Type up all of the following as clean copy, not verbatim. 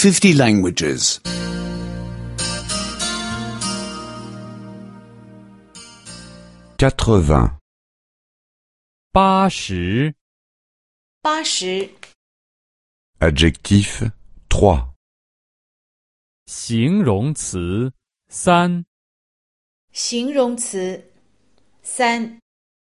50 languages. 80. 80 80 Adjectif 3. 形容词3 形容词3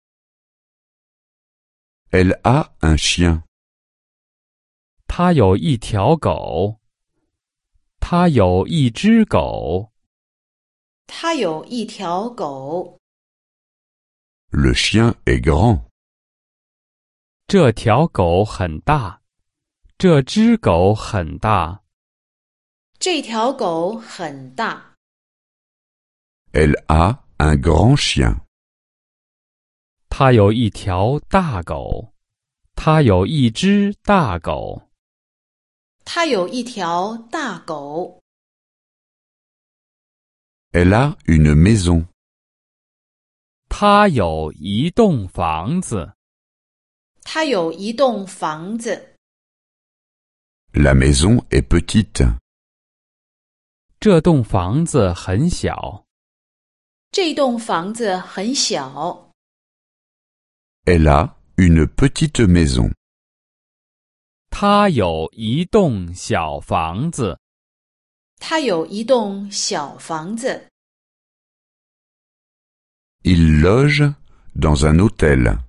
Elle a un chien. 他有一条狗，他有一只狗， 他有一条狗， Le chien est grand. 这条狗很大，这只狗很大， 这条狗很大。 Elle a un grand chien. 他有一条大狗，他有一只大狗， 他有一条大狗， Elle a une maison. 他有一栋房子， 他有一栋房子。 La maison est petite. 这栋房子很小， 这栋房子很小。 Elle a une petite maison. 他有一栋小房子， 他有一栋小房子。 Il loge dans un hôtel.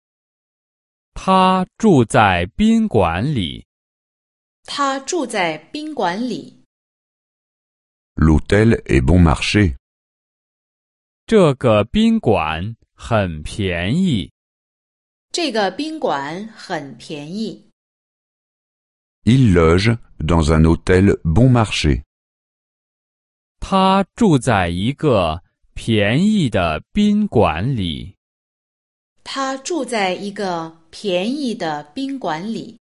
他住在宾馆里， 他住在宾馆里。 L'hôtel est bon marché. 这个宾馆很便宜， 这个宾馆很便宜。 Il loge dans un hôtel bon marché. 他住在一个便宜的宾馆里， 他住在一个便宜的宾馆里。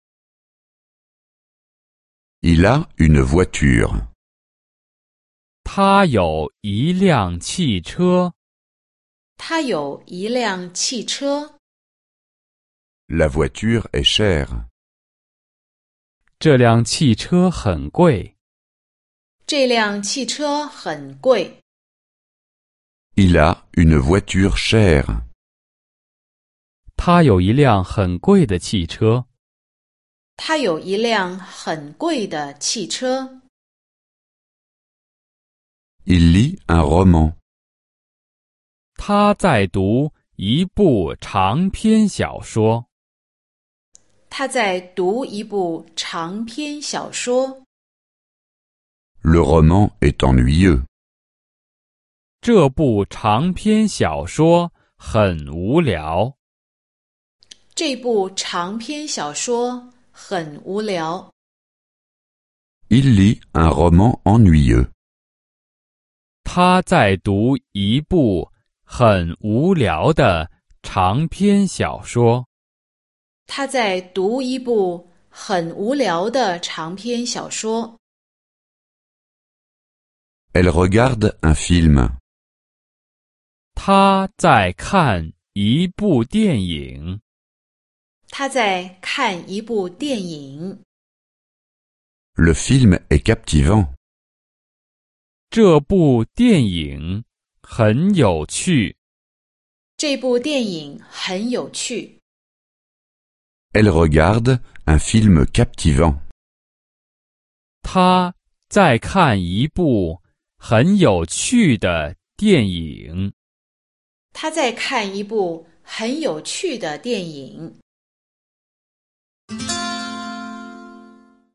Il a une voiture. 他有一辆汽车， 他有一辆汽车。 La voiture est chère. 这辆汽车很贵， 这辆汽车很贵。 Il a une voiture chère. 他有一辆很贵的汽车， 他有一辆很贵的汽车。 Il lit un roman. 他在读一部长篇小说， 他在读一部长篇小说。 Le roman est ennuyeux. 这部长篇小说很无聊， 这部长篇小说很无聊。 Il lit un roman ennuyeux. 他在读一部很无聊的长篇小说， 他在读一部很无聊的长篇小说。 Elle regarde un film. 他在看一部电影， 他在看一部电影。 Le film est captivant. 这部电影很有趣， 这部电影很有趣。 Elle regarde un film captivant. 他在看一部很有趣的电影。 他在看一部很有趣的电影。